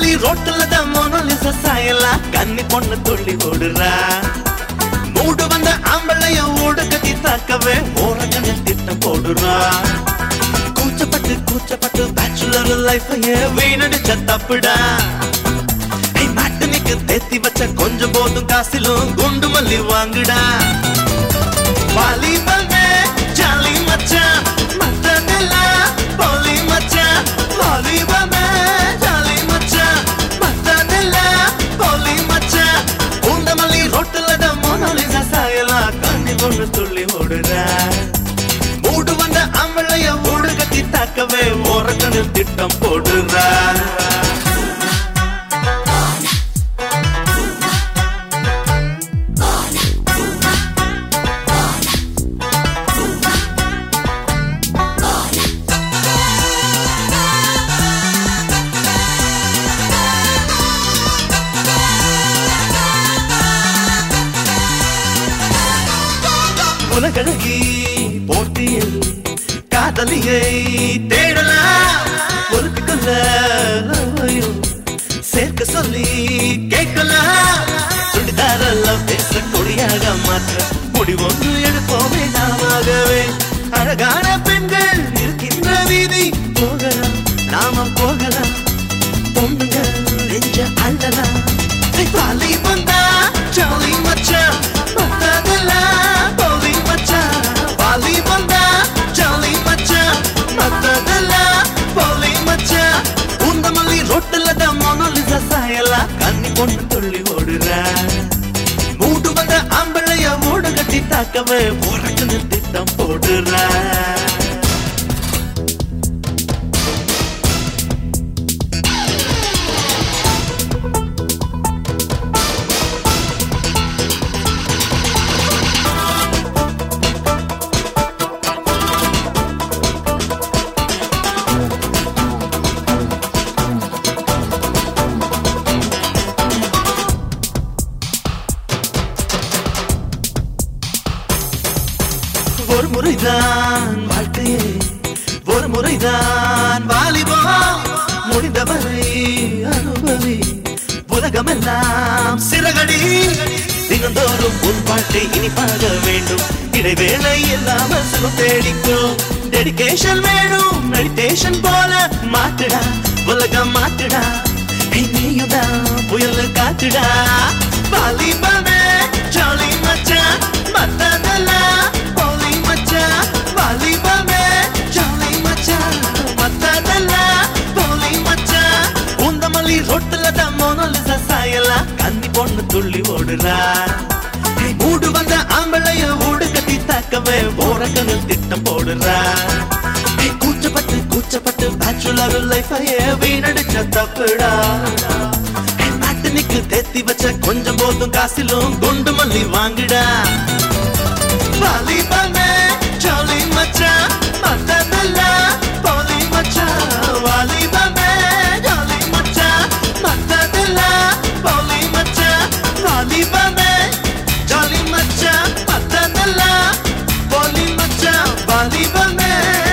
மல்லி ரோட்டுல தான் மோனலிசா சாயலாம் கண்ணி பொண்ணு துள்ளி ஓடுறா மூடு வந்த ஆம்பளைய ஓடு கட்டி தாக்கவே ஓரங்கன திட்டம் போடுறா கூச்சப்பட்டு பேச்சுலர் லைஃப் வீணடிச்ச தப்புடா மாட்டனுக்கு தேத்தி வச்ச கொஞ்சம் போதும் காசிலும் குண்டு மல்லி வாங்குடா வாலிபல் ஜாலி மச்சான் மத்தனெல்லா போலி மச்சான் வாலிபல் ஜாலி மச்சான் மத்தனெல்லா போலி மச்சான் உண்ட மல்லி ரோட்டுல தான் மோனலிசா சாயலாம் கண்ணி பொண்ணு துள்ளி ஓடுறா மூடு வந்த அம்பளைய ஓடு கட்டி தாக்கவே ஓரக்கணு திட்டம் போடுறா உலகழகி போட்டியில் காதலியை தேடலாம் பொறுத்துக்கொள்ள சேர்க்க சொல்லி கேட்கலாம் சுடிதாரெல்லாம் பேச கொடியாக மாற்ற முடிவொன்று எடுப்போமே நாமாகவே அழகான பெண்கள் இருக்கின்ற வீதி போகலாம் நாம போகலாம் பொண்ணுங்க நெஞ்ச அள்ளலாம் வாலி வந்தா ஜாலி மச்சான் மத்ததெல்லாம் போலி மச்சான் வாலி வந்தா ஜாலி மச்சான் மத்ததெல்லாம் போலி மச்சான் உந்த மல்லி ரோட்டுல தான் மோனலிசா சாயலாம் கண்ணி பொண்ணு துள்ளி ஓடுறா மூடு வந்த ஆம்பளைய மூடு கட்டி தாக்கவே உறக்குன்னு திட்டம் போடுறா ஒரு முறைதான் வாழ்க்கையே ஒரு முறைதான் வாலிபம் முடிந்தவரை அனுபவி உலகமெல்லாம் சிறகடி தினந்தோறும் உன் வாழ்க்கை இனிப்பாக வேண்டும் இடைவேளை இல்லாமல் சுகம் தேடிக்கும் டெடிகேஷன் வேணும் மெடிடேஷன் போல மாட்டுடா உலகம் மாட்டுடா நீயுதான் புயல் காத்துடா வாலிபமே ஜாலி மச்சான் மத்ததெல்லாம் போலி மச்சான் வாலிபமே ஜாலி மச்சான் மத்ததெல்லாம் போலி மச்சான் உந்த மல்லி ரோட்டுல தான் மோனலிசா சாயலாம் கண்ணி பொண்ணு துள்ளி ஓடுறா மூடு வந்த ஆம்பளைய ஓடு கட்டி தாக்கவே ஓரக்கணு திட்டம் போடுறா கூச்சப்பட்டு பேச்சுலர் லைஃப் வீணடிச்ச தப்புடா மாட்டனுக்கு தேத்தி வச்ச கொஞ்சம் போதும் காசிலும் குண்டு மல்லி வாங்குடா வாலிபமே ஜாலி மச்சான் மத்ததெல்லாம் போலி மச்சான் வாலிபமே ஜாலி மச்சான் மத்ததெல்லாம் போலி மச்சான் வாலிபமே ஜாலி மச்சான் மத்ததெல்லாம் போலி மச்சான் வாலிபமே